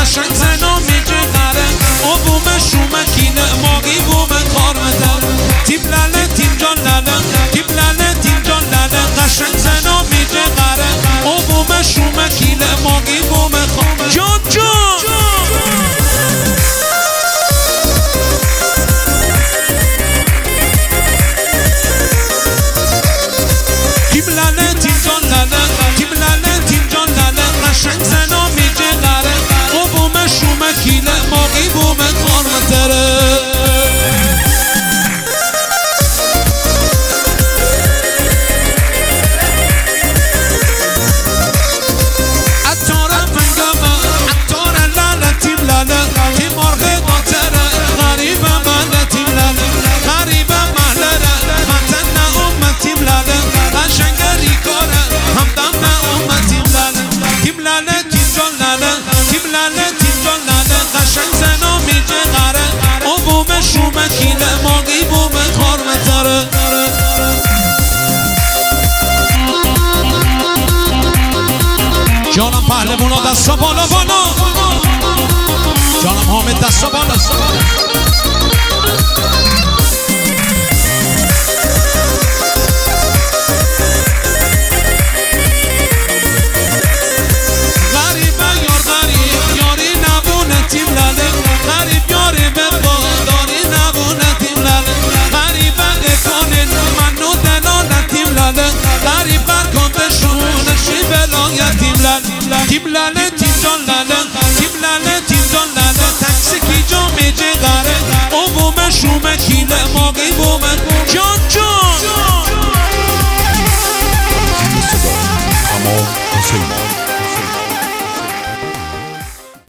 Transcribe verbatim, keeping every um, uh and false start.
قشنگ زنا میجه قره او بوم شومه کینه ماگی بوم کار مدر تیم لاله تیم جان لاله تیم لاله تیم جان لاله قشنگ زنا میجه قره او بوم شومه کینه ماگی بوم کار جان جان تیم لاله تیم جان لاله تیم لاله تیم جان لاله قشنگ زنا میجه قره او بوم شومه کینه ماگی بوم کار مدره جانم پهلوانا دستا بالا بالا جانم حامد دستا بالا